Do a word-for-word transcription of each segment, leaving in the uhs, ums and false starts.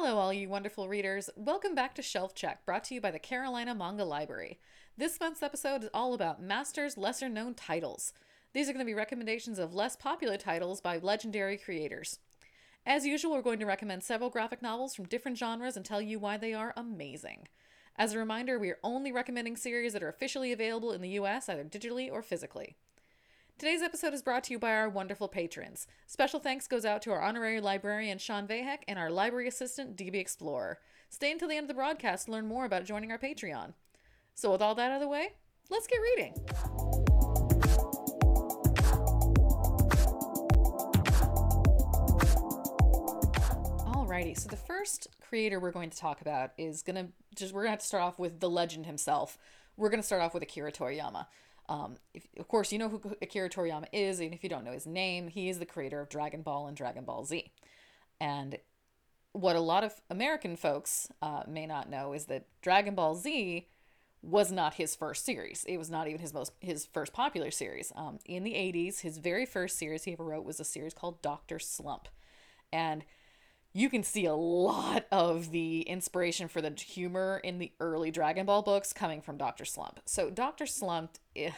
Hello, all you wonderful readers. Welcome back to Shelf Check, brought to you by the Carolina Manga Library. This month's episode is all about Masters Lesser Known Titles. These are going to be recommendations of less popular titles by legendary creators. As usual, we're going to recommend several graphic novels from different genres and tell you why they are amazing. As a reminder, we are only recommending series that are officially available in the U S, either digitally or physically. Today's episode is brought to you by our wonderful patrons. Special thanks goes out to our honorary librarian Sean Vahek and our library assistant D B Explorer. Stay until the end of the broadcast to learn more about joining our Patreon. So with all that out of the way, let's get reading. Alrighty, so the first creator we're going to talk about is gonna just we're gonna have to start off with the legend himself. We're gonna start off with Akira Toriyama. Um, if, of course, you know who Akira Toriyama is, and if you don't know his name, he is the creator of Dragon Ball and Dragon Ball Z. And what a lot of American folks uh, may not know is that Dragon Ball Z was not his first series. It was not even his most his first popular series. Um, in the eighties, his very first series he ever wrote was a series called Doctor Slump, and you can see a lot of the inspiration for the humor in the early Dragon Ball books coming from Doctor Slump. So Doctor Slump is,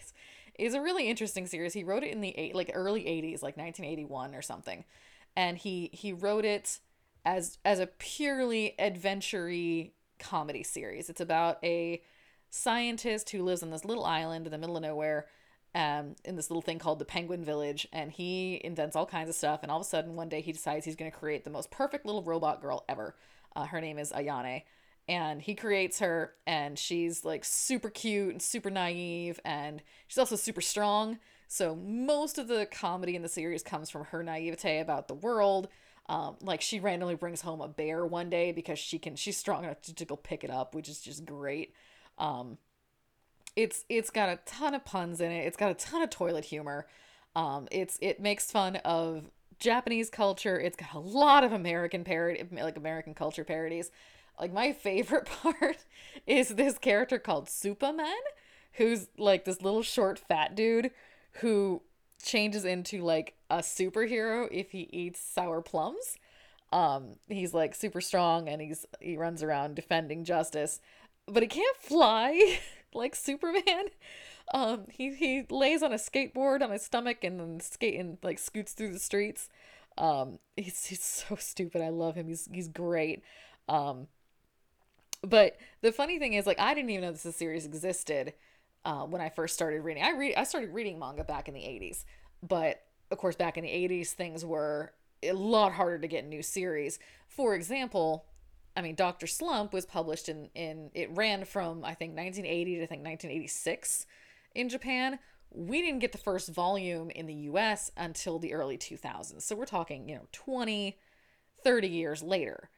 is a really interesting series. He wrote it in the eight, like early eighties, like nineteen eighty-one or something. And he he wrote it as as a purely adventure-y comedy series. It's about a scientist who lives on this little island in the middle of nowhere, um, in this little thing called the Penguin Village, and he invents all kinds of stuff, and all of a sudden one day he decides he's going to create the most perfect little robot girl ever. Uh, her name is Ayane, and he creates her, and she's like super cute and super naive, and she's also super strong, so most of the comedy in the series comes from her naivete about the world. Um, like she randomly brings home a bear one day because she can she's strong enough to, to go pick it up, which is just great. Um, It's it's got a ton of puns in it. It's got a ton of toilet humor. Um, it's it makes fun of Japanese culture. It's got a lot of American parody, like American culture parodies. Like my favorite part is this character called Superman, who's like this little short fat dude who changes into like a superhero if he eats sour plums. Um, he's like super strong and he's he runs around defending justice, but he can't fly like Superman. Um, he he lays on a skateboard on his stomach and then skate and like scoots through the streets. Um, he's he's so stupid. I love him. He's he's great. Um, but the funny thing is, like, I didn't even know this series existed uh, when I first started reading. I read I started reading manga back in the eighties, but of course, back in the eighties, things were a lot harder to get new series. For example, I mean, Doctor Slump was published in, in it ran from, I think, nineteen eighty to, I think, nineteen eighty-six in Japan. We didn't get the first volume in the U S until the early two thousands. So we're talking, you know, twenty, thirty years later.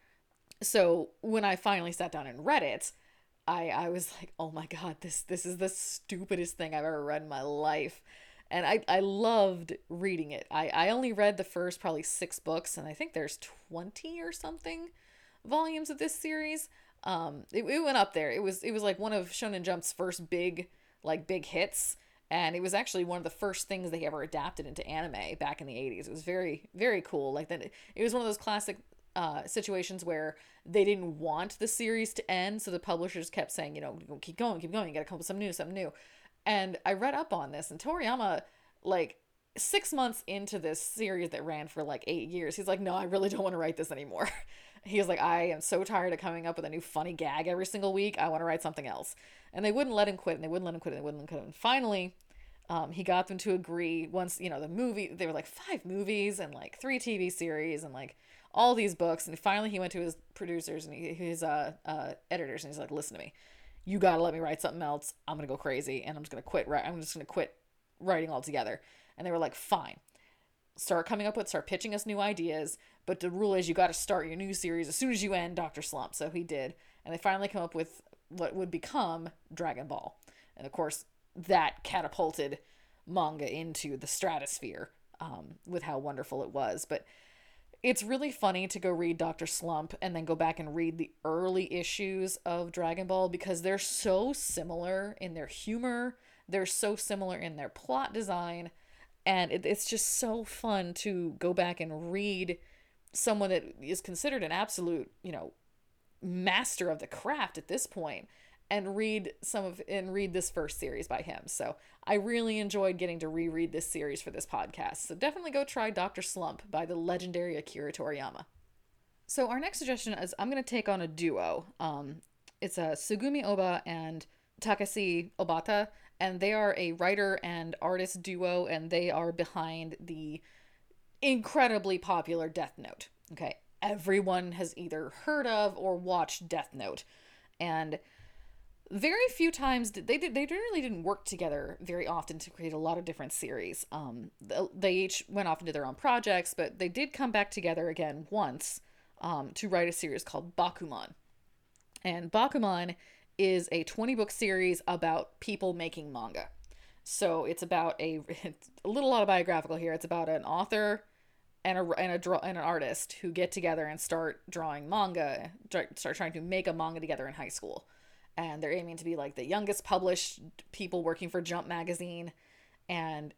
So when I finally sat down and read it, I, I was like, oh my God, this, this is the stupidest thing I've ever read in my life. And I, I loved reading it. I, I only read the first probably six books, and I think there's twenty or something volumes of this series. Um, it, it went up there. It was it was like one of Shonen Jump's first big like big hits, and it was actually one of the first things they ever adapted into anime back in the eighties. It was very very cool. Like that, it was one of those classic uh, situations where they didn't want the series to end, so the publishers kept saying, you know, keep going, keep going. You got to come up with something new, something new. And I read up on this, and Toriyama, like six months into this series that ran for like eight years, he's like, no, I really don't want to write this anymore. He was like, I am so tired of coming up with a new funny gag every single week. I want to write something else. And they wouldn't let him quit, and they wouldn't let him quit, and they wouldn't let him quit. And finally, um, he got them to agree once, you know, the movie, they were like five movies and like three T V series and like all these books. And finally he went to his producers and he, his uh, uh, editors, and he's like, listen to me. You got to let me write something else. I'm going to go crazy, and I'm just going to quit. Right. I'm just going to quit writing altogether. And they were like, fine. Start coming up with, start pitching us new ideas. But the rule is you got to start your new series as soon as you end Doctor Slump. So he did. And they finally come up with what would become Dragon Ball. And of course, that catapulted manga into the stratosphere um, with how wonderful it was. But it's really funny to go read Doctor Slump and then go back and read the early issues of Dragon Ball because they're so similar in their humor. They're so similar in their plot design. And it, it's just so fun to go back and read someone that is considered an absolute, you know, master of the craft at this point, and read some of and read this first series by him. So I really enjoyed getting to reread this series for this podcast. So definitely go try Doctor Slump by the legendary Akira Toriyama. So our next suggestion is I'm going to take on a duo. Um, it's a Sugumi Oba and Takashi Obata, and they are a writer and artist duo, and they are behind the incredibly popular Death Note. Okay, everyone has either heard of or watched Death Note, and very few times did they did they really didn't work together very often to create a lot of different series. Um, they each went off into their own projects, but they did come back together again once um, to write a series called Bakuman. And Bakuman is a twenty book series about people making manga. So it's about a, it's a little autobiographical here. It's about an author and a and a draw and an artist who get together and start drawing manga, start trying to make a manga together in high school. And they're aiming to be like the youngest published people working for Jump magazine. And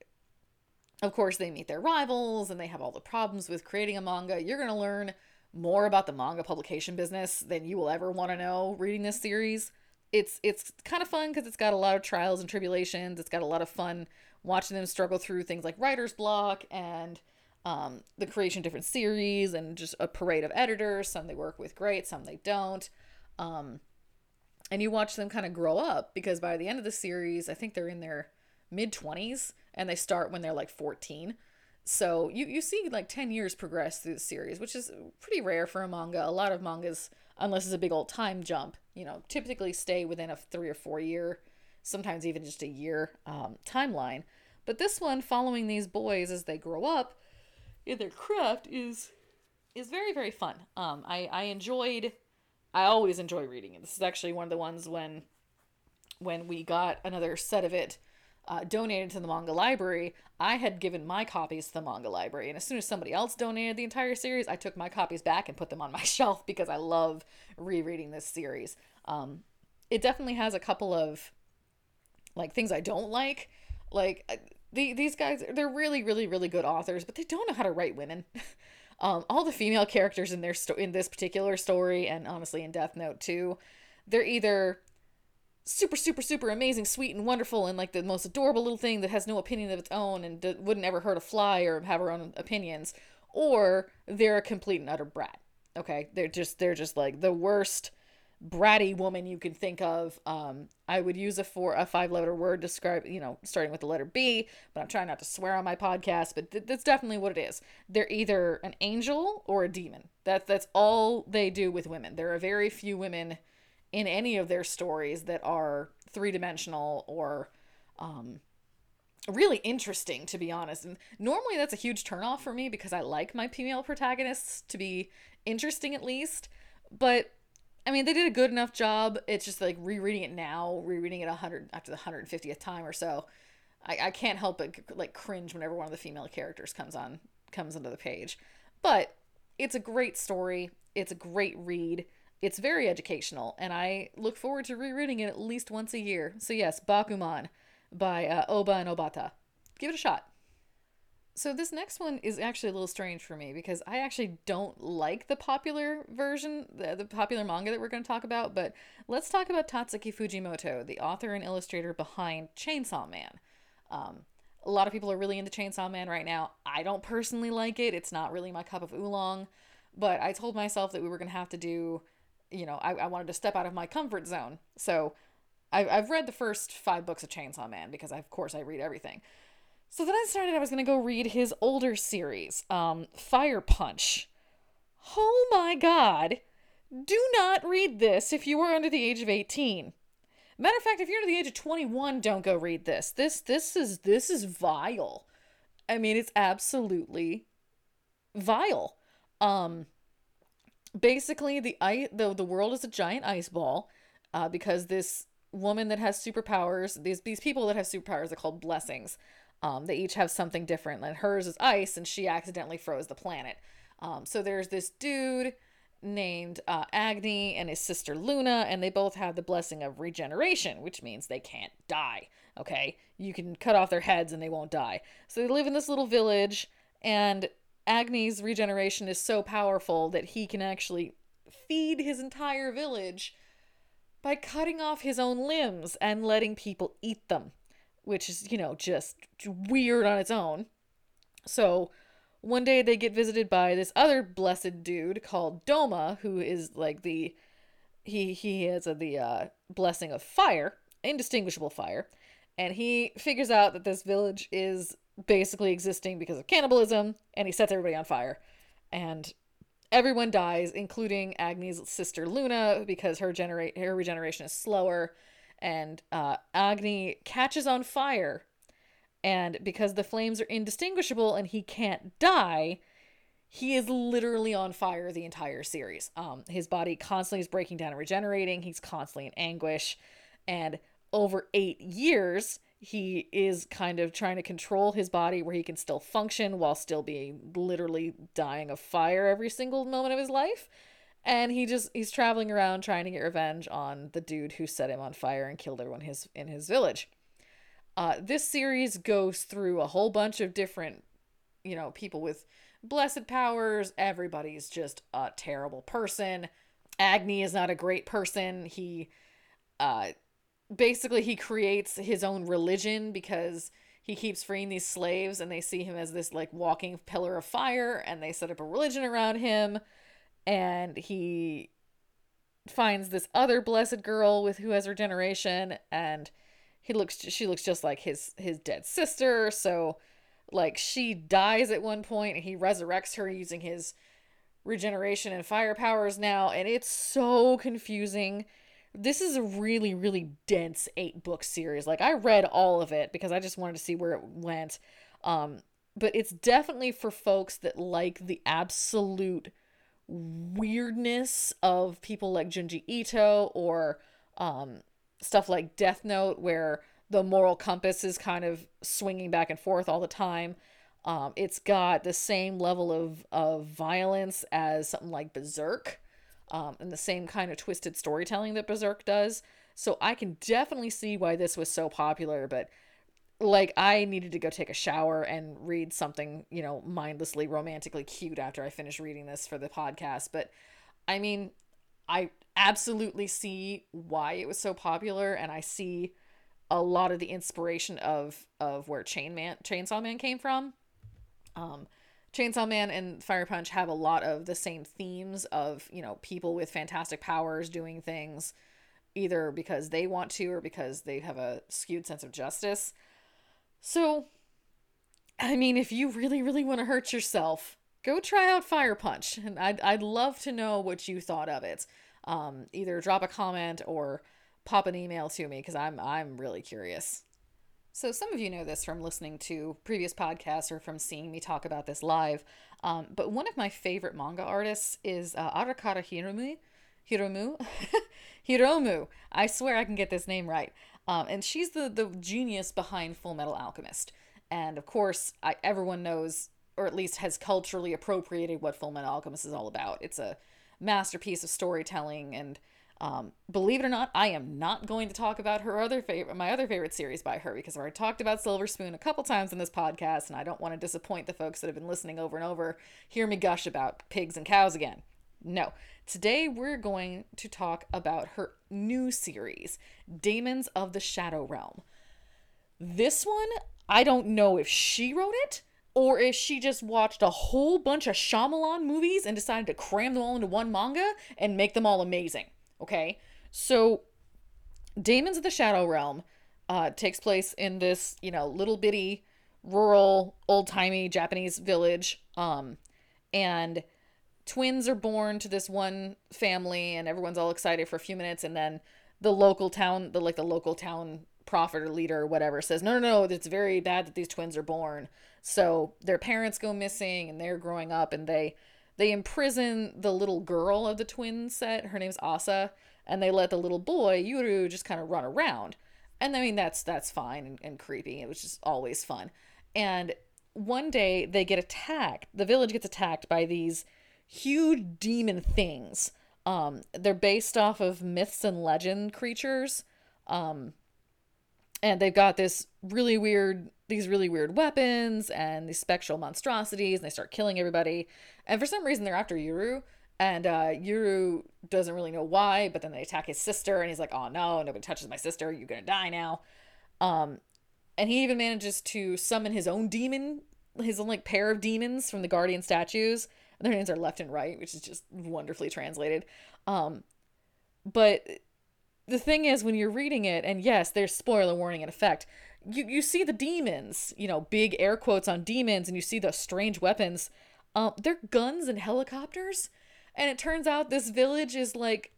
of course they meet their rivals and they have all the problems with creating a manga. You're going to learn more about the manga publication business than you will ever want to know reading this series. It's it's kind of fun because it's got a lot of trials and tribulations. It's got a lot of fun watching them struggle through things like writer's block and um, the creation of different series and just a parade of editors. Some they work with great, some they don't. Um, and you watch them kind of grow up because by the end of the series, I think they're in their mid twenties and they start when they're like fourteen. So you, you see like ten years progress through the series, which is pretty rare for a manga. A lot of mangas, unless it's a big old time jump, you know, typically stay within a three or four year, sometimes even just a year um, timeline. But this one, following these boys as they grow up in their craft, is is very, very fun. Um, I, I enjoyed, I always enjoy reading it. This is actually one of the ones when, when we got another set of it Uh, donated to the manga library, I had given my copies to the manga library, and as soon as somebody else donated the entire series, I took my copies back and put them on my shelf because I love rereading this series. Um, it definitely has a couple of like things I don't like. Like the these guys, they're really, really, really good authors, but they don't know how to write women. um, all the female characters in their sto- in this particular story, and honestly in Death Note too, they're either super, super, super amazing, sweet, and wonderful, and like the most adorable little thing that has no opinion of its own and d- wouldn't ever hurt a fly or have her own opinions, or they're a complete and utter brat. Okay, they're just they're just like the worst bratty woman you can think of. Um, I would use a four a five letter word to describe, you know, starting with the letter B, but I'm trying not to swear on my podcast. But th- that's definitely what it is. They're either an angel or a demon. That's that's all they do with women. There are very few women in any of their stories that are three-dimensional or um, really interesting, to be honest. And normally that's a huge turnoff for me because I like my female protagonists to be interesting at least. But, I mean, they did a good enough job. It's just like rereading it now, rereading it one hundred after the one hundred fiftieth time or so. I, I can't help but like cringe whenever one of the female characters comes on, comes onto the page. But it's a great story. It's a great read. It's very educational, and I look forward to rereading it at least once a year. So yes, Bakuman by uh, Oba and Obata. Give it a shot. So this next one is actually a little strange for me because I actually don't like the popular version, the, the popular manga that we're going to talk about, but let's talk about Tatsuki Fujimoto, the author and illustrator behind Chainsaw Man. Um, a lot of people are really into Chainsaw Man right now. I don't personally like it. It's not really my cup of oolong, but I told myself that we were going to have to do you know, I, I wanted to step out of my comfort zone. So I've, I've read the first five books of Chainsaw Man because, I, of course, I read everything. So then I decided I was going to go read his older series, um, Fire Punch. Oh my god. Do not read this if you are under the age of eighteen. Matter of fact, if you're under the age of twenty-one, don't go read this. This this is this is vile. I mean, it's absolutely vile. Um Basically, the ice, the, the world is a giant ice ball uh, because this woman that has superpowers, these these people that have superpowers are called blessings. Um, they each have something different. And hers is ice, and she accidentally froze the planet. Um, so there's this dude named uh, Agni and his sister Luna, and they both have the blessing of regeneration, which means they can't die. Okay? You can cut off their heads and they won't die. So they live in this little village, and Agni's regeneration is so powerful that he can actually feed his entire village by cutting off his own limbs and letting people eat them, which is, you know, just weird on its own. So one day they get visited by this other blessed dude called Doma, who is like the he he has a, the uh, blessing of fire, indistinguishable fire, and he figures out that this village is basically existing because of cannibalism, and he sets everybody on fire, and everyone dies, including Agni's sister Luna, because her generate her regeneration is slower, and uh, Agni catches on fire, and because the flames are indistinguishable and he can't die, he is literally on fire the entire series. Um, his body constantly is breaking down and regenerating. He's constantly in anguish, and over eight years, he is kind of trying to control his body where he can still function while still being literally dying of fire every single moment of his life. And he just he's traveling around trying to get revenge on the dude who set him on fire and killed everyone his in his village. Uh, this series goes through a whole bunch of different, you know, people with blessed powers. Everybody's just a terrible person. Agni is not a great person. He, uh, basically he creates his own religion because he keeps freeing these slaves and they see him as this like walking pillar of fire, and they set up a religion around him. And he finds this other blessed girl with who has regeneration, and he looks she looks just like his his dead sister. So like she dies at one point and he resurrects her using his regeneration and fire powers now, and it's so confusing. This is a really, really dense eight book series. Like, I read all of it because I just wanted to see where it went. Um, but it's definitely for folks that like the absolute weirdness of people like Junji Ito, or um, stuff like Death Note, where the moral compass is kind of swinging back and forth all the time. Um, it's got the same level of, of violence as something like Berserk, um, and the same kind of twisted storytelling that Berserk does. So I can definitely see why this was so popular, but like, I needed to go take a shower and read something, you know, mindlessly romantically cute after I finished reading this for the podcast. But I mean, I absolutely see why it was so popular, and I see a lot of the inspiration of of where Chain Man, Chainsaw Man came from. Um, Chainsaw Man and Fire Punch have a lot of the same themes of, you know, people with fantastic powers doing things either because they want to or because they have a skewed sense of justice. So, I mean, if you really, really want to hurt yourself, go try out Fire Punch, and I'd I'd love to know what you thought of it. Um, either drop a comment or pop an email to me, because I'm I'm really curious. So some of you know this from listening to previous podcasts or from seeing me talk about this live. Um, but one of my favorite manga artists is uh, Arakara Hiromu. Hiromu? Hiromu. I swear I can get this name right. Um, and she's the, the genius behind Full Metal Alchemist. And of course, I, everyone knows, or at least has culturally appropriated, what Full Metal Alchemist is all about. It's a masterpiece of storytelling, and Um, believe it or not, I am not going to talk about her other favorite, my other favorite series by her, because I've already talked about Silver Spoon a couple times in this podcast, and I don't want to disappoint the folks that have been listening over and over, hear me gush about pigs and cows again. No. Today we're going to talk about her new series, Demons of the Shadow Realm. This one, I don't know if she wrote it, or if she just watched a whole bunch of Shyamalan movies and decided to cram them all into one manga and make them all amazing. Okay, so Demons of the Shadow Realm uh, takes place in this, you know, little bitty, rural, old-timey Japanese village, um, and twins are born to this one family, and everyone's all excited for a few minutes, and then the local town, the like the local town prophet or leader or whatever says, no, no, no, it's very bad that these twins are born. So their parents go missing, and they're growing up, and they... They imprison the little girl of the twin set. Her name's Asa. And they let the little boy, Yuru, just kind of run around. And I mean, that's that's fine and, and creepy. It was just always fun. And one day they get attacked. The village gets attacked by these huge demon things. Um, they're based off of myths and legend creatures. Um, and they've got this really weird these really weird weapons and these spectral monstrosities, and they start killing everybody. And for some reason, they're after Yuru. And uh, Yuru doesn't really know why, but then they attack his sister, and he's like, oh no, nobody touches my sister. You're going to die now. Um, and he even manages to summon his own demon, his own like pair of demons from the Guardian statues. And their names are Left and Right, which is just wonderfully translated. Um, but the thing is, when you're reading it, and yes, there's spoiler warning in effect, you, you see the demons, you know, big air quotes on demons, and you see the strange weapons. Um, they're guns and helicopters. And it turns out this village is like,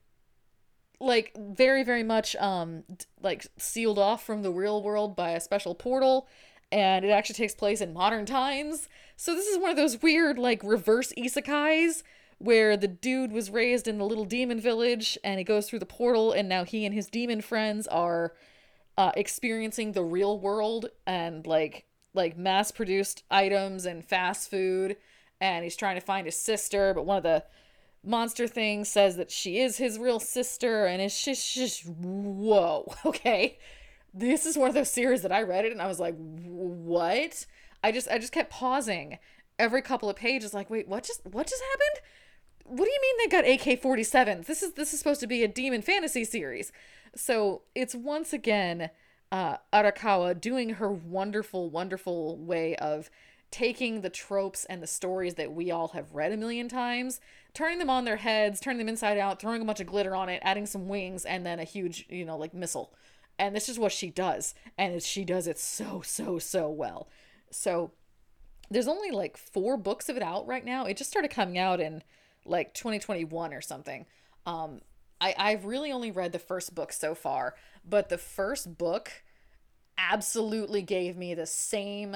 like very, very much, um, like sealed off from the real world by a special portal. And it actually takes place in modern times. So this is one of those weird, like, reverse isekais where the dude was raised in the little demon village and he goes through the portal, and now he and his demon friends are uh, experiencing the real world and like like mass-produced items and fast food. And he's trying to find his sister, but one of the monster things says that she is his real sister, and it's just, just whoa, okay? This is one of those series that I read it and I was like, what? I just I just kept pausing every couple of pages like, wait, what just what just happened? What do you mean they got A K forty-sevens? This is this is supposed to be a demon fantasy series. So it's once again uh, Arakawa doing her wonderful, wonderful way of taking the tropes and the stories that we all have read a million times, turning them on their heads, turning them inside out, throwing a bunch of glitter on it, adding some wings, and then a huge, you know, like missile. And this is what she does. And it, she does it so, so, so well. So there's only like four books of it out right now. It just started coming out in like twenty twenty-one or something. Um, I, I've really only read the first book so far, but the first book absolutely gave me the same,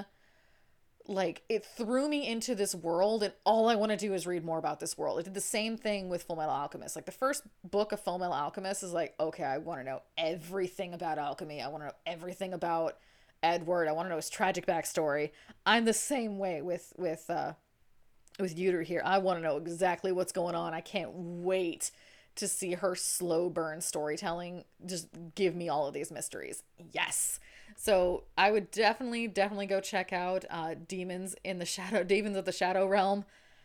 like, it threw me into this world, and all I want to do is read more about this world. It did the same thing with Fullmetal Alchemist. Like, the first book of Fullmetal Alchemist is like, okay, I want to know everything about alchemy. I want to know everything about Edward. I want to know his tragic backstory. I'm the same way with, with, uh, with Yuru here. I want to know exactly what's going on. I can't wait to see her slow burn storytelling just give me all of these mysteries. Yes. So I would definitely, definitely go check out uh, Demons in the Shadow, Demons of the Shadow Realm.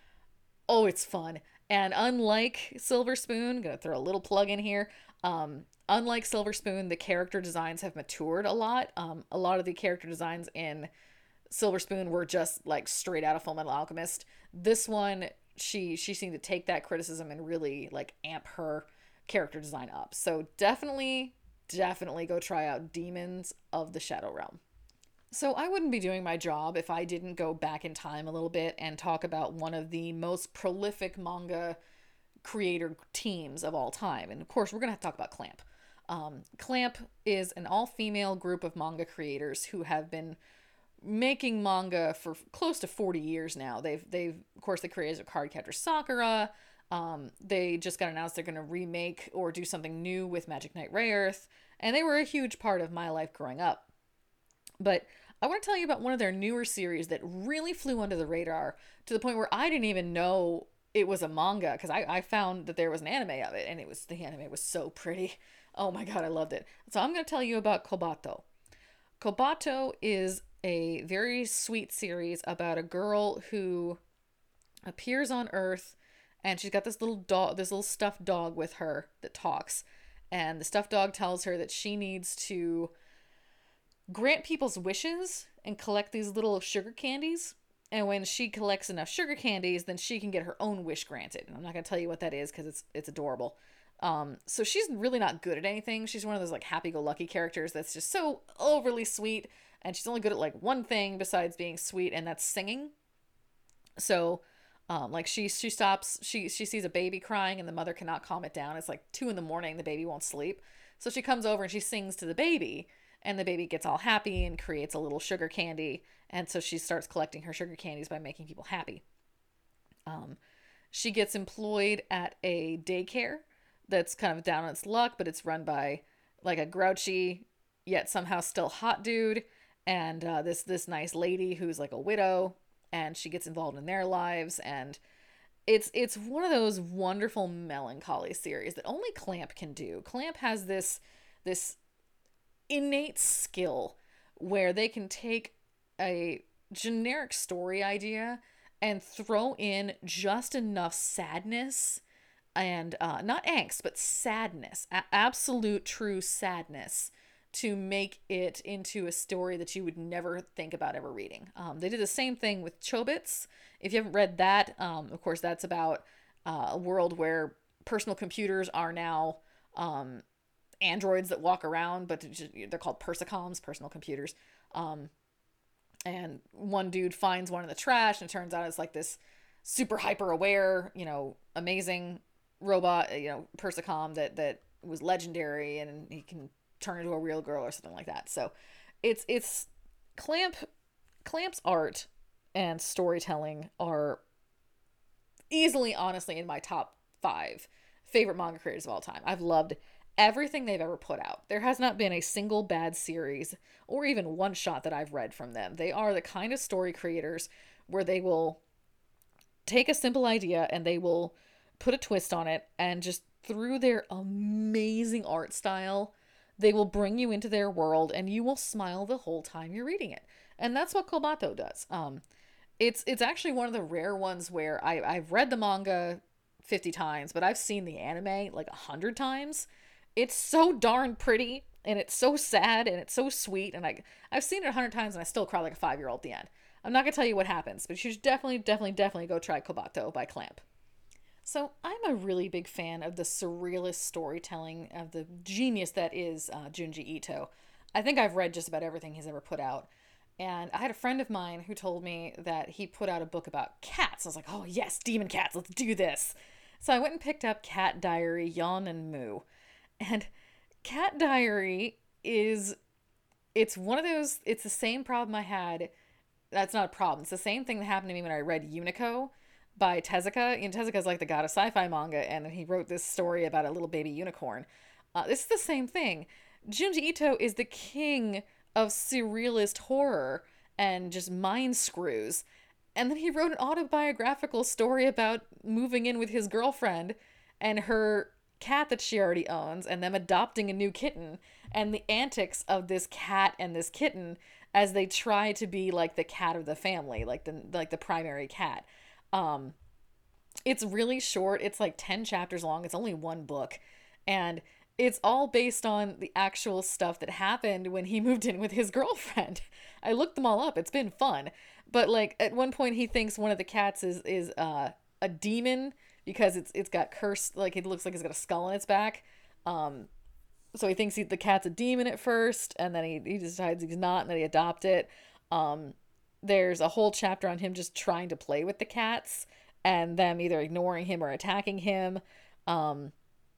Oh, it's fun. And unlike Silver Spoon, gonna throw a little plug in here. Um, unlike Silver Spoon, the character designs have matured a lot. Um, a lot of the character designs in Silver Spoon were just like straight out of Fullmetal Alchemist. This one, she she seemed to take that criticism and really like amp her character design up. So definitely, definitely go try out Demons of the Shadow Realm. So I wouldn't be doing my job if I didn't go back in time a little bit and talk about one of the most prolific manga creator teams of all time. And of course, we're going to have to talk about Clamp. Um, Clamp is an all-female group of manga creators who have been making manga for close to forty years now. They've, they've, of course, the creators of Cardcaptor Sakura. Um, they just got announced they're going to remake or do something new with Magic Knight Rayearth, and they were a huge part of my life growing up. But I want to tell you about one of their newer series that really flew under the radar to the point where I didn't even know it was a manga, because I, I found that there was an anime of it, and it was, the anime was so pretty. Oh my god, I loved it. So I'm going to tell you about Kobato. Kobato is a very sweet series about a girl who appears on Earth, and she's got this little dog, this little stuffed dog with her that talks. And the stuffed dog tells her that she needs to grant people's wishes and collect these little sugar candies. And when she collects enough sugar candies, then she can get her own wish granted. And I'm not going to tell you what that is because it's it's adorable. Um, so she's really not good at anything. She's one of those like happy-go-lucky characters that's just so overly sweet. And she's only good at like one thing besides being sweet, and that's singing. So, um, like she she stops, she she sees a baby crying, and the mother cannot calm it down. It's like two in the morning, the baby won't sleep. So she comes over and she sings to the baby, and the baby gets all happy and creates a little sugar candy. And so she starts collecting her sugar candies by making people happy. Um, she gets employed at a daycare that's kind of down on its luck, but it's run by like a grouchy yet somehow still hot dude. And uh, this this nice lady who's like a widow, and she gets involved in their lives, and it's it's one of those wonderful melancholy series that only Clamp can do. Clamp has this this innate skill where they can take a generic story idea and throw in just enough sadness and uh, not angst, but sadness, a- absolute true sadness to make it into a story that you would never think about ever reading. Um, they did the same thing with Chobits. If you haven't read that, um, of course, that's about uh, a world where personal computers are now um, androids that walk around, but they're called persicoms, personal computers. Um, and one dude finds one in the trash, and it turns out it's like this super hyper aware, you know, amazing robot, you know, persicom that that was legendary, and he can turn into a real girl or something like that. So it's it's Clamp Clamp's art and storytelling are easily, honestly, in my top five favorite manga creators of all time. I've loved everything they've ever put out. There has not been a single bad series or even one shot that I've read from them. They are the kind of story creators where they will take a simple idea and they will put a twist on it, and just through their amazing art style, they will bring you into their world and you will smile the whole time you're reading it. And that's what Kobato does. Um, it's it's actually one of the rare ones where I, I've read the manga fifty times, but I've seen the anime like a hundred times. It's so darn pretty, and it's so sad, and it's so sweet, and I I've seen it a hundred times and I still cry like a five year old at the end. I'm not gonna tell you what happens, but you should definitely, definitely, definitely go try Kobato by Clamp. So I'm a really big fan of the surrealist storytelling of the genius that is uh, Junji Ito. I think I've read just about everything he's ever put out. And I had a friend of mine who told me that he put out a book about cats. I was like, oh yes, demon cats, let's do this. So I went and picked up Cat Diary, Yon and Moo. And Cat Diary is, it's one of those, it's the same problem I had. That's not a problem. It's the same thing that happened to me when I read Unico by Tezuka. You know, Tezuka's like the god of sci-fi manga, and he wrote this story about a little baby unicorn. Uh, this is the same thing. Junji Ito is the king of surrealist horror and just mind screws. And then he wrote an autobiographical story about moving in with his girlfriend and her cat that she already owns, and them adopting a new kitten, and the antics of this cat and this kitten as they try to be like the cat of the family, like the like the primary cat. Um, it's really short. It's like ten chapters long. It's only one book. And it's all based on the actual stuff that happened when he moved in with his girlfriend. I looked them all up. It's been fun. But like at one point he thinks one of the cats is is uh a demon because it's it's got cursed, like it looks like it's got a skull on its back. Um so he thinks he, the cat's a demon at first, and then he, he decides he's not, and then he adopt it. Um there's a whole chapter on him just trying to play with the cats and them either ignoring him or attacking him. Um,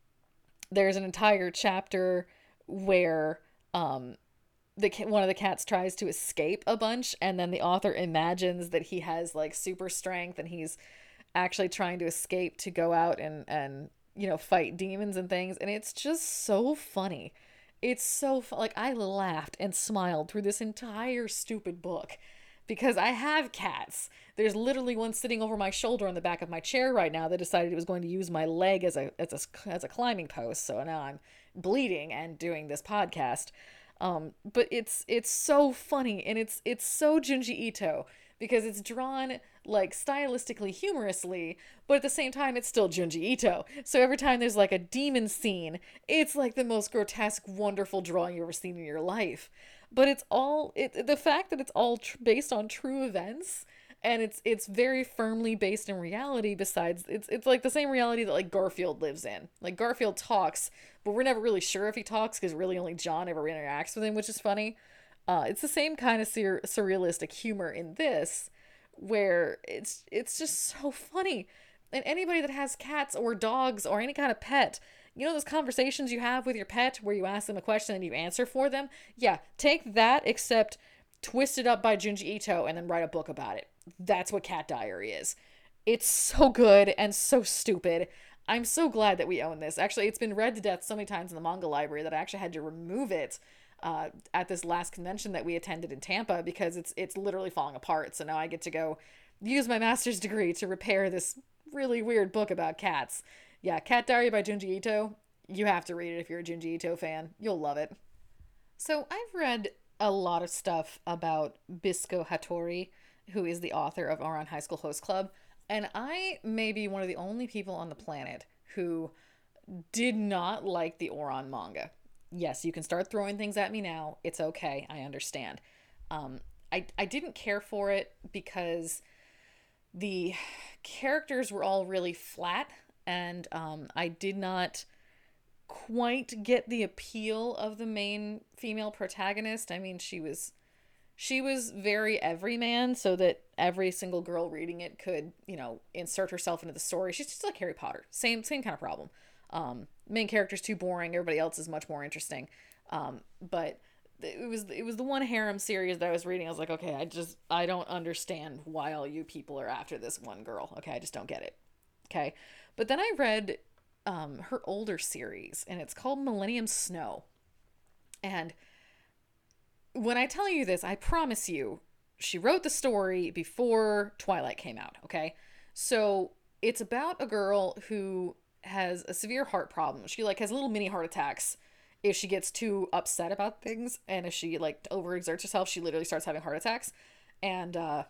there's an entire chapter where um, the one of the cats tries to escape a bunch, and then the author imagines that he has like super strength and he's actually trying to escape to go out and and you know fight demons and things, and it's just so funny. It's so fun. Like I laughed and smiled through this entire stupid book because I have cats. There's literally one sitting over my shoulder on the back of my chair right now that decided it was going to use my leg as a as a as a climbing post. So now I'm bleeding and doing this podcast. Um, but it's it's so funny, and it's it's so Junji Ito because it's drawn like stylistically humorously, but at the same time it's still Junji Ito. So every time there's like a demon scene, it's like the most grotesque, wonderful drawing you've ever seen in your life. But it's all it the fact that it's all tr- based on true events, and it's it's very firmly based in reality. Besides, it's it's like the same reality that like Garfield lives in. Like Garfield talks, but we're never really sure if he talks because really only John ever interacts with him, which is funny. Uh, it's the same kind of sur- surrealistic humor in this, where it's it's just so funny. And anybody that has cats or dogs or any kind of pet, you know those conversations you have with your pet where you ask them a question and you answer for them? Yeah, take that, except twist it up by Junji Ito and then write a book about it. That's what Cat Diary is. It's so good and so stupid. I'm so glad that we own this. Actually, it's been read to death so many times in the manga library that I actually had to remove it uh, at this last convention that we attended in Tampa because it's it's literally falling apart. So now I get to go use my master's degree to repair this really weird book about cats. Yeah, Cat Diary by Junji Ito. You have to read it if you're a Junji Ito fan. You'll love it. So I've read a lot of stuff about Bisco Hattori, who is the author of Ouran High School Host Club. And I may be one of the only people on the planet who did not like the Ouran manga. Yes, you can start throwing things at me now. It's okay. I understand. Um, I, I didn't care for it because the characters were all really flat, and um, I did not quite get the appeal of the main female protagonist. I mean, she was she was very everyman, so that every single girl reading it could, you know, insert herself into the story. She's just like Harry Potter. Same same kind of problem. Um, main character's too boring. Everybody else is much more interesting. Um, but it was it was the one harem series that I was reading. I was like, okay, I just I don't understand why all you people are after this one girl. Okay, I just don't get it. Okay, but then I read um, her older series, and it's called Millennium Snow. And when I tell you this, I promise you, she wrote the story before Twilight came out. Okay, so it's about a girl who has a severe heart problem. She like has little mini heart attacks if she gets too upset about things, and if she like overexerts herself, she literally starts having heart attacks. And uh,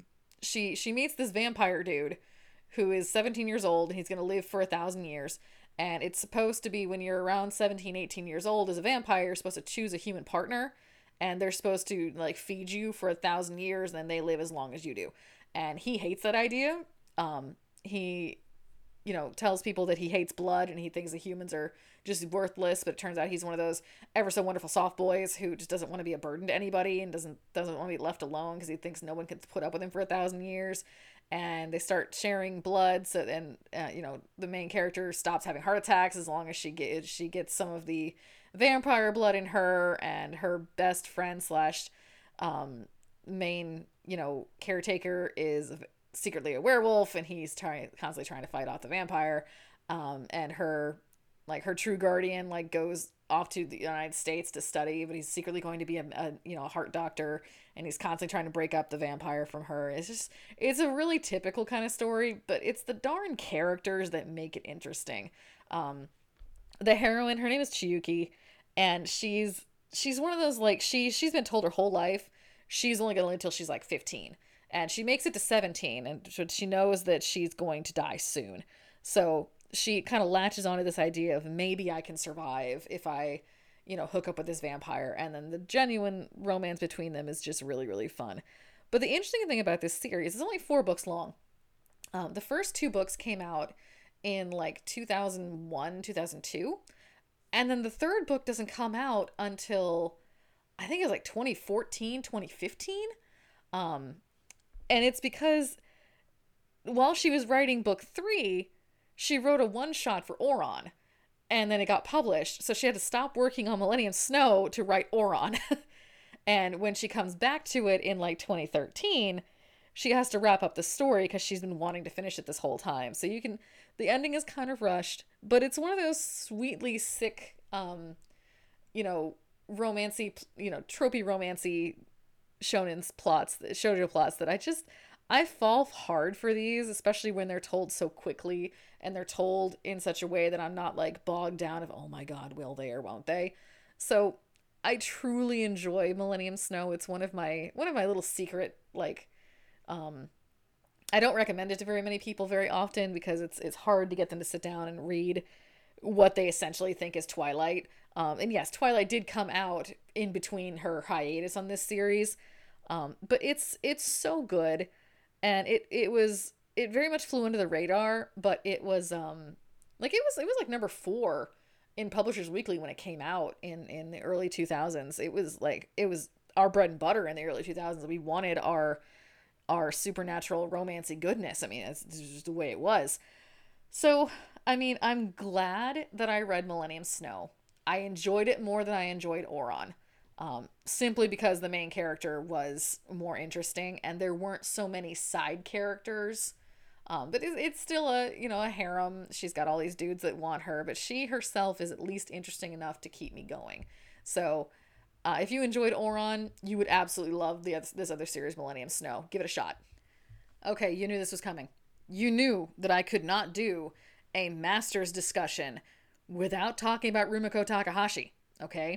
she she meets this vampire dude who is seventeen years old, and he's gonna live for a thousand years. And it's supposed to be when you're around seventeen, eighteen years old as a vampire, you're supposed to choose a human partner, and they're supposed to like feed you for a thousand years, and then they live as long as you do. And he hates that idea. Um, he you know, tells people that he hates blood and he thinks that humans are just worthless, but it turns out he's one of those ever so wonderful soft boys who just doesn't want to be a burden to anybody and doesn't doesn't want to be left alone because he thinks no one can put up with him for a thousand years. And they start sharing blood, so then uh, you know, the main character stops having heart attacks as long as she gets she gets some of the vampire blood in her. And her best friend slash um, main, you know, caretaker is secretly a werewolf, and he's trying constantly trying to fight off the vampire. Um, and her like her true guardian like goes off to the United States to study, but he's secretly going to be a, a you know a heart doctor, and he's constantly trying to break up the vampire from her. It's just it's a really typical kind of story, but it's the darn characters that make it interesting. Um, the heroine, her name is Chiyuki, and she's she's one of those like she she's been told her whole life she's only gonna live until she's like fifteen. And she makes it to seventeen, and she knows that she's going to die soon. So she kind of latches onto this idea of maybe I can survive if I, you know, hook up with this vampire. And then the genuine romance between them is just really, really fun. But the interesting thing about this series is only four books long. Um, the first two books came out in like two thousand one, two thousand two. And then the third book doesn't come out until I think it was like twenty fourteen, twenty fifteen. Um, And it's because while she was writing book three, she wrote a one-shot for Ouran, and then it got published. So she had to stop working on Millennium Snow to write Ouran. And when she comes back to it in like twenty thirteen, she has to wrap up the story because she's been wanting to finish it this whole time. So you can, the ending is kind of rushed, but it's one of those sweetly sick, um, you know, romancy, you know, tropey romancy shonen's plots, shoujo plots that I just I fall hard for these, especially when they're told so quickly and they're told in such a way that I'm not like bogged down of, oh my god, will they or won't they? So I truly enjoy Millennium Snow. It's one of my one of my little secret like um I don't recommend it to very many people very often because it's it's hard to get them to sit down and read what they essentially think is Twilight. Um, and yes, Twilight did come out in between her hiatus on this series. Um, but it's it's so good, and it it was it very much flew under the radar, but it was um like it was it was like number four in Publishers Weekly when it came out in in the early two thousands. It was like it was our bread and butter in the early two thousands. We wanted our our supernatural romancy goodness. I mean, it's just the way it was. So, I mean, I'm glad that I read Millennium Snow. I enjoyed it more than I enjoyed Ouran. Um, simply because the main character was more interesting and there weren't so many side characters. Um, but it, it's still a, you know, a harem. She's got all these dudes that want her, but she herself is at least interesting enough to keep me going. So, uh, if you enjoyed Ouran, you would absolutely love the this other series, Millennium Snow. Give it a shot. Okay, you knew this was coming. You knew that I could not do a master's discussion without talking about Rumiko Takahashi. Okay?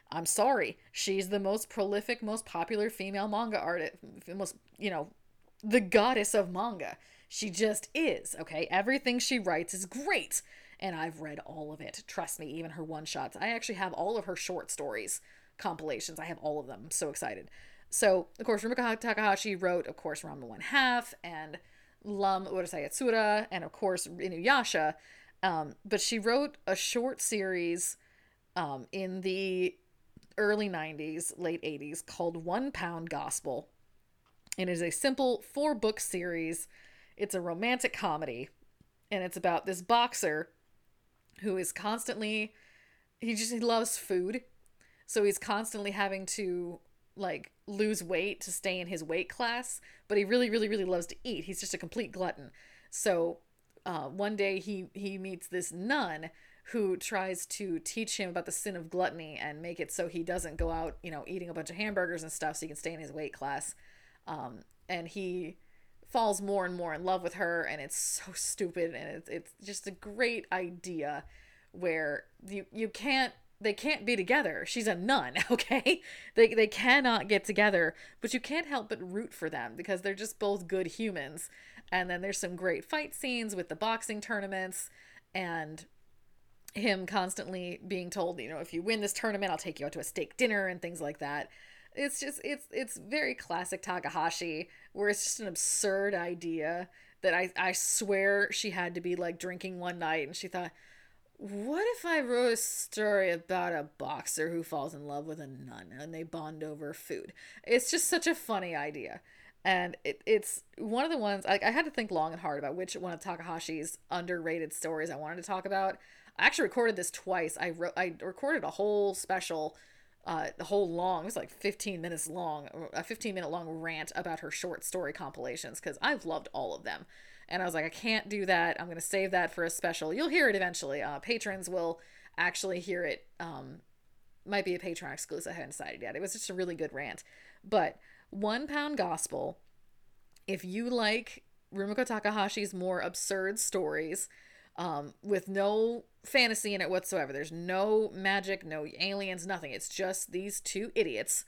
I'm sorry. She's the most prolific, most popular female manga artist, most, you know, the goddess of manga. She just is, okay? Everything she writes is great. And I've read all of it. Trust me, even her one shots. I actually have all of her short stories compilations. I have all of them. I'm so excited. So, of course, Rumiko Takahashi wrote, of course, Ranma One Half and Lum Urusei Yatsura, and of course, Inuyasha. Um, but she wrote a short series um, in the early nineties, late eighties called One Pound Gospel. It is a simple four book series. It's a romantic comedy, and it's about this boxer who is constantly, he just he loves food. So he's constantly having to like lose weight to stay in his weight class, but he really, really, really loves to eat. He's just a complete glutton. So uh, one day he he meets this nun who tries to teach him about the sin of gluttony and make it so he doesn't go out, you know, eating a bunch of hamburgers and stuff so he can stay in his weight class. Um, and he falls more and more in love with her, and it's so stupid, and it's, it's just a great idea where you you can't they can't be together. She's a nun, okay? They they cannot get together, but you can't help but root for them because they're just both good humans. And then there's some great fight scenes with the boxing tournaments and him constantly being told, you know, if you win this tournament, I'll take you out to a steak dinner and things like that. It's just it's it's very classic Takahashi, where it's just an absurd idea that I I swear she had to be like drinking one night and she thought, what if I wrote a story about a boxer who falls in love with a nun and they bond over food? It's just such a funny idea. And it, it's one of the ones, like, I had to think long and hard about which one of Takahashi's underrated stories I wanted to talk about. I actually recorded this twice. I wrote, I recorded a whole special, uh, the whole long, it was like fifteen minutes long, a fifteen minute long rant about her short story compilations because I've loved all of them. And I was like, I can't do that. I'm going to save that for a special. You'll hear it eventually. Uh, patrons will actually hear it. Um, might be a Patreon exclusive. I haven't decided yet. It was just a really good rant. But One Pound Gospel, if you like Rumiko Takahashi's more absurd stories um, with no fantasy in it whatsoever, there's no magic, no aliens, nothing. It's just these two idiots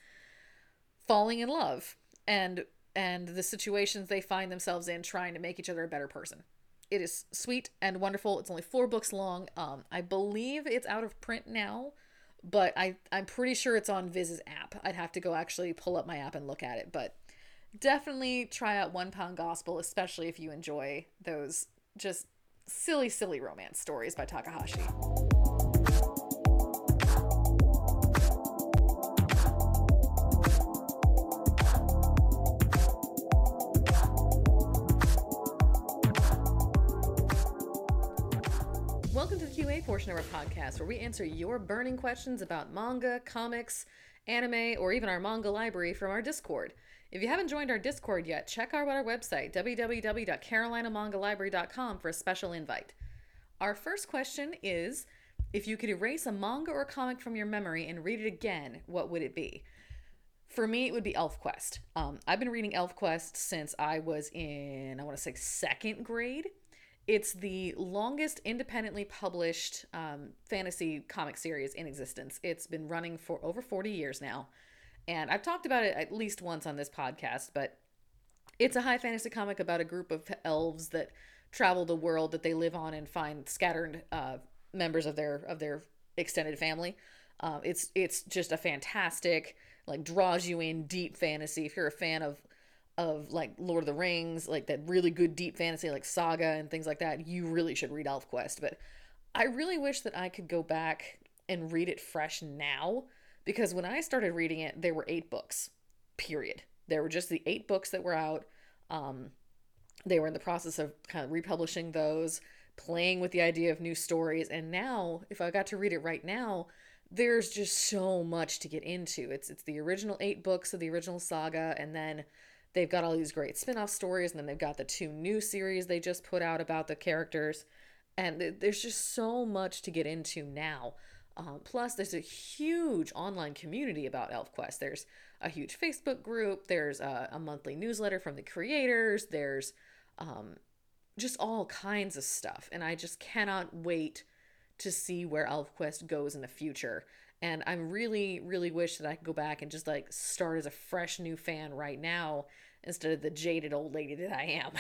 falling in love. And and the situations they find themselves in trying to make each other a better person. It is sweet and wonderful. It's only four books long. Um, I believe it's out of print now, but I, I'm pretty sure it's on Viz's app. I'd have to go actually pull up my app and look at it, but definitely try out One Pound Gospel, especially if you enjoy those just silly, silly romance stories by Takahashi. Welcome to the Q A portion of our podcast, where we answer your burning questions about manga, comics, anime, or even our manga library from our Discord. If you haven't joined our Discord yet, check out our website, w w w dot carolina manga library dot com, for a special invite. Our first question is, if you could erase a manga or comic from your memory and read it again, what would it be? For me, it would be ElfQuest. Um, I've been reading ElfQuest since I was in, I want to say, second grade. It's the longest independently published um, fantasy comic series in existence. It's been running for over forty years now. And I've talked about it at least once on this podcast, but it's a high fantasy comic about a group of elves that travel the world that they live on and find scattered uh, members of their of their extended family. Uh, it's it's just a fantastic, like, draws you in deep fantasy. If you're a fan of of like Lord of the Rings, like that really good deep fantasy like Saga and things like that, you really should read ElfQuest. But I really wish that I could go back and read it fresh now, because when I started reading it, there were eight books, period. There were just the eight books that were out. Um, they were in the process of kind of republishing those, playing with the idea of new stories. And now, if I got to read it right now, there's just so much to get into. It's it's the original eight books of the original saga, and then they've got all these great spin-off stories, and then they've got the two new series they just put out about the characters. And there's just so much to get into now. Um, plus, there's a huge online community about ElfQuest. There's a huge Facebook group. There's a, a monthly newsletter from the creators. There's um, just all kinds of stuff. And I just cannot wait to see where ElfQuest goes in the future. And I'm really, really wish that I could go back and just like start as a fresh new fan right now instead of the jaded old lady that I am.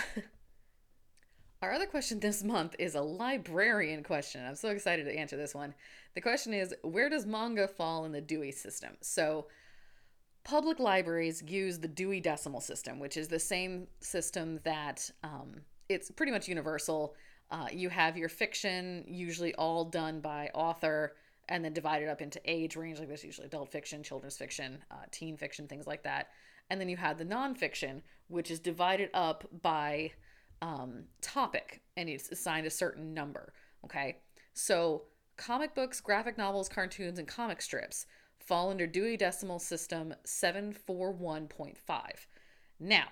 Our other question this month is a librarian question. I'm so excited to answer this one. The question is, where does manga fall in the Dewey System? So, public libraries use the Dewey Decimal System, which is the same system that um, it's pretty much universal. Uh, you have your fiction, usually all done by author, and then divided up into age range, like this, usually adult fiction, children's fiction, uh, teen fiction, things like that. And then you have the nonfiction, which is divided up by um, topic, and it's assigned a certain number. Okay, so comic books, graphic novels, cartoons, and comic strips fall under Dewey Decimal System seven forty-one point five. Now,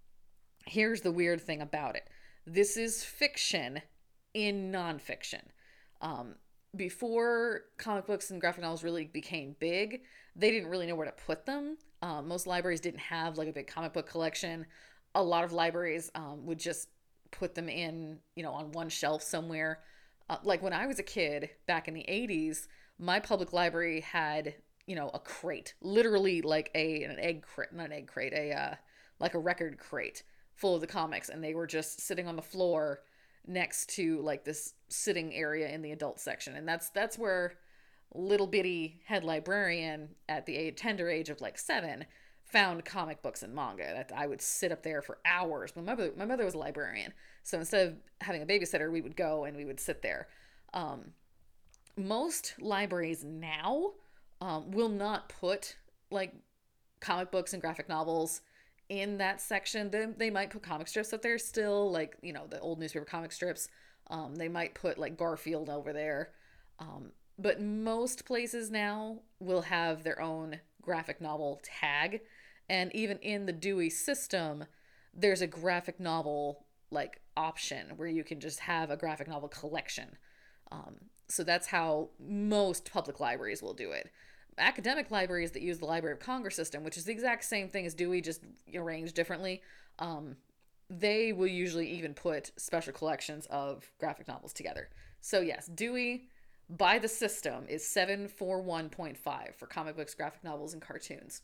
here's the weird thing about it. This is fiction in nonfiction. Um, before comic books and graphic novels really became big, they didn't really know where to put them. Um, most libraries didn't have like a big comic book collection. A lot of libraries um, would just put them in, you know, on one shelf somewhere. Uh, like when I was a kid back in the eighties, my public library had, you know, a crate, literally like a an egg crate, not an egg crate, a uh, like a record crate full of the comics, and they were just sitting on the floor next to like this sitting area in the adult section. And that's that's where little bitty head librarian at the age, tender age of like seven found comic books and manga. That I would sit up there for hours. My mother, my mother was a librarian, so instead of having a babysitter, we would go and we would sit there. Um, most libraries now um, will not put like comic books and graphic novels in that section. They, they might put comic strips up there still, like, you know, the old newspaper comic strips. Um, they might put like Garfield over there. Um, but most places now will have their own graphic novel tag. And even in the Dewey system, there's a graphic novel like option where you can just have a graphic novel collection. Um, so that's how most public libraries will do it. Academic libraries that use the Library of Congress system, which is the exact same thing as Dewey, just arranged differently, um, they will usually even put special collections of graphic novels together. So yes, Dewey by the system is seven forty-one point five for comic books, graphic novels, and cartoons.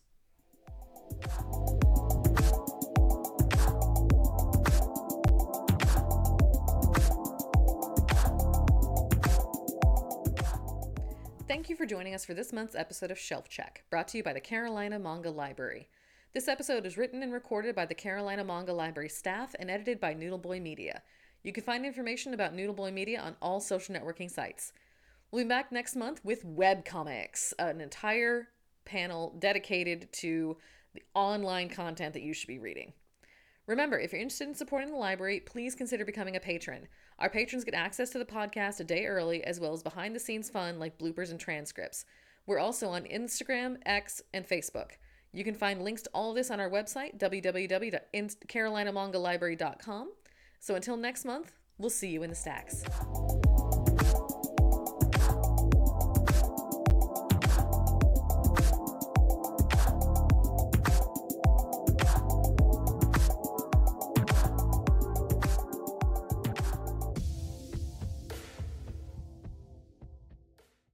Thank you for joining us for this month's episode of Shelf Check, brought to you by the Carolina Manga Library. This episode is written and recorded by the Carolina Manga Library staff and edited by Noodleboy Media. You can find information about Noodleboy Media on all social networking sites. We'll be back next month with webcomics, an entire panel dedicated to the online content that you should be reading. Remember, if you're interested in supporting the library, please consider becoming a patron. Our patrons get access to the podcast a day early, as well as behind-the-scenes fun like bloopers and transcripts. We're also on Instagram, X, and Facebook. You can find links to all of this on our website, w w w dot carolina manga library dot com. So until next month, we'll see you in the stacks.